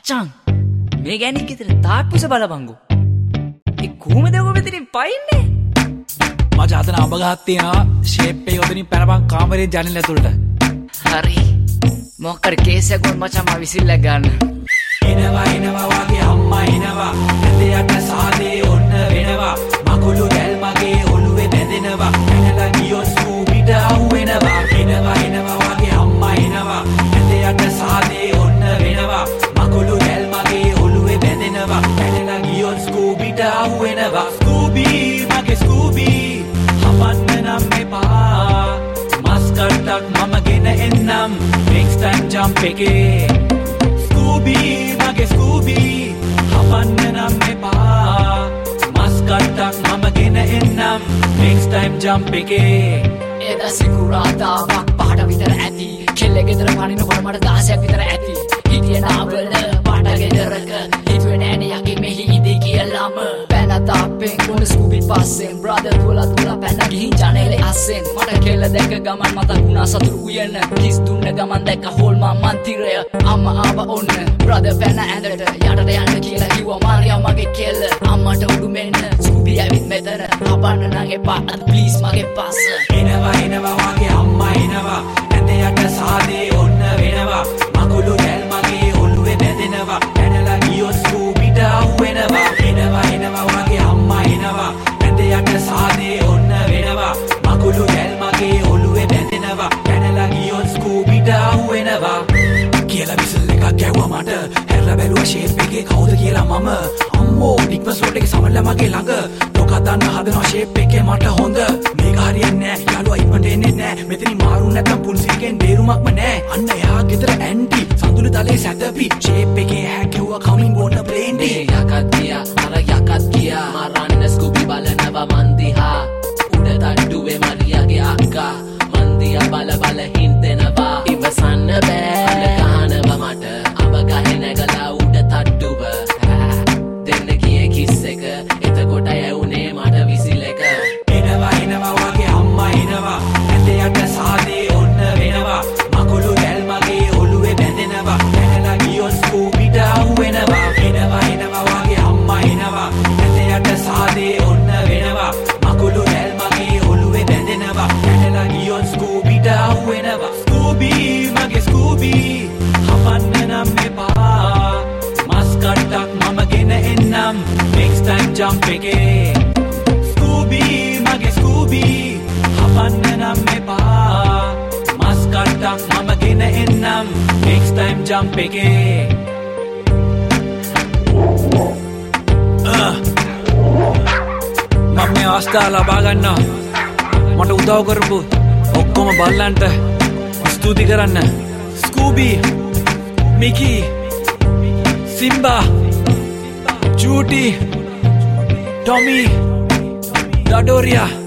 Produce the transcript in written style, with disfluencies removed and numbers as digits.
මචං මේ ගෑණික් ගෙදර තාප්පුස බලපංගෝ. ඒ කොහමද ඔබ මෙතනින් පයින්නේ? මචං අතන අඹ ගහක් තියෙනවා. ෂේප් එක ඔතනින් පැනපන් කාමරේ ජනෙල් ඇතුළට. හරි. මොකක්ද කේස් එකක් මචං මම විසිල්ලා ගන්න. එනවා වගේ අම්මා එනවා. ඇදයට සාදේ ඔන්න වෙනවා. මගුළු දැල් මගේ ඔළුවේ බැඳෙනවා. ඇනලා ගියොත් ස්කූබිට අහු වෙනවා. එනවා වගේ අම්මා එනවා. ඇදයට සාදේ ඔන්න වෙනවා. මගුළු දැල් මගේ ඔළුවේ බැඳෙනවා. ඇනලා ගියොත් ස්කූබිට අහු වෙනවා. ස්කූබී මගේ ස්කූබී හපන්න නම් එපා. මස්කට්ටක් මම ගෙන එන්නම්. next time jump එකේ. ස්කූබී මගේ ස්කූබී හපන්න නම් එපා. මස්කට්ටක් මම ගෙන එන්නම්. next time jump එකේ. එදා සිකුරාදාවක් පහට විතර ඇති. කෙල්ල ගෙදර පනිනකොට මට 16ක් විතර ඇති. හිටියේ නාවල පාට ගෙදරක. හිතුවේ නෑනේ යකි මෙහි ඉදී කියලාම. පැන තාප්පෙන් ගොන ස්කූබි පස්සෙන් බ්‍රදර් දුවලා පැන ගිහින් ජනේලේ අස්සෙන්. මට කෙල්ල දැක ගමන් මතක් වුණා සතුරු උයන. කිස් දුන්න ගමන් දැක්ක හොල්මා මන්තිරය. අම්මා ආව ඔන්න බ්‍රදර් පැන ඇඳට යටට යන්න කියලා කිව්වා මාරියා මගේ කෙල්ල. අම්මට උඩු මෙන්න ස්කූබි ඇවිත් මෙතන. හපන්න නම් එපා අද ප්ලීස් මගේ පස්ස. එනවා වගේ අම්මා එනවා. ඇඳයට සාදේ ඔන්න වෙනවා. මගුළු දැල් මගේ ඔළුවේ බැඳෙනවා. ඇනලා ගියොත් ස්කූබිට අහු වෙනවා. එනවා වගේ අම්මා එනවා. ඇඳයට සාදේ ඔන්න වෙනවා. මගුළු දැල් මගේ ඔළුවේ බැඳෙනවා. ඇනලා ගියොත් ස්කූබිට අහු වෙනවා. කියලා විසල් එකක් ගැව්වා මට. හැරලා බැලුවා ෂේප් එකේ කවුද කියලා මම. අම්මෝ ඩික්මස් රෝඩ් එකේ සමල්ලා මගේ ළඟ. ලෝකා දන්න හදනවා ෂේප් එකේ මට හොඳ. මේක හරියන්නේ නෑ යාළුවා ඉක්මනට එන්නේ නෑ. මෙතනින් මාරු නැත්තම් පුන්සිල්කෙන් බේරුමක්ම නෑ. අන්න එහා ගෙදර ඇන්ටි සඳුළු තලේ සැතපි. ෂේප් එකේ හැකෙව්වා කමින් බොන්න ප්ලේන් ඩේ. යකත් ගියා මරන්න ස්කූබි බලනවා මන් දිහා. උඩ තට්ටුවේ මරියාගේ අක්කා. මන් දිහා බල හින්දෙනවා. ඉවසන්න බෑ ගහනවා මට. අඹ ගහේ නැගලා උඩ තට්ටුව. දෙන්න ගියේ කිස් එක. එතකොට යවුනේ මට විසිල් එක. එනවා වගේ අම්මා එනවා. ඇඳයට සාදේ ඔන්න වෙනවා. මගුළු දැල් මගේ ඔළුවේ බැඳෙනවා. ඇනලා ගියොත් ස්කූබිට අහු වෙනවා. එනවා වගේ අම්මා එනවා. ඇඳයට සාදේ ඔන්න වෙනවා. මගුළු දැල් මගේ ඔළුවේ බැඳෙනවා. ඇනලා ගියොත් ස්කූබිට අහු වෙනවා. ස්කූබී මගේ ස්කූබී හපන්න නම් එපා. මස්කට්ටක් මම ගෙන එන්නම්. next time jump එකේ. ස්කූබී මගේ ස්කූබී හපන්න නම් එපා. මස්කට්ටක් මම ගෙන එන්නම්. next time jump එකේ. මම මේ අවස්ථාව ලබා ගන්නවා. මට උදව් කරපු ඔක්කොම බල්ලන්ට ස්තුති කරන්න. ස්කූබී, මිකී, සිම්බා, ජූටි, ටොමි, ඩඩෝරියා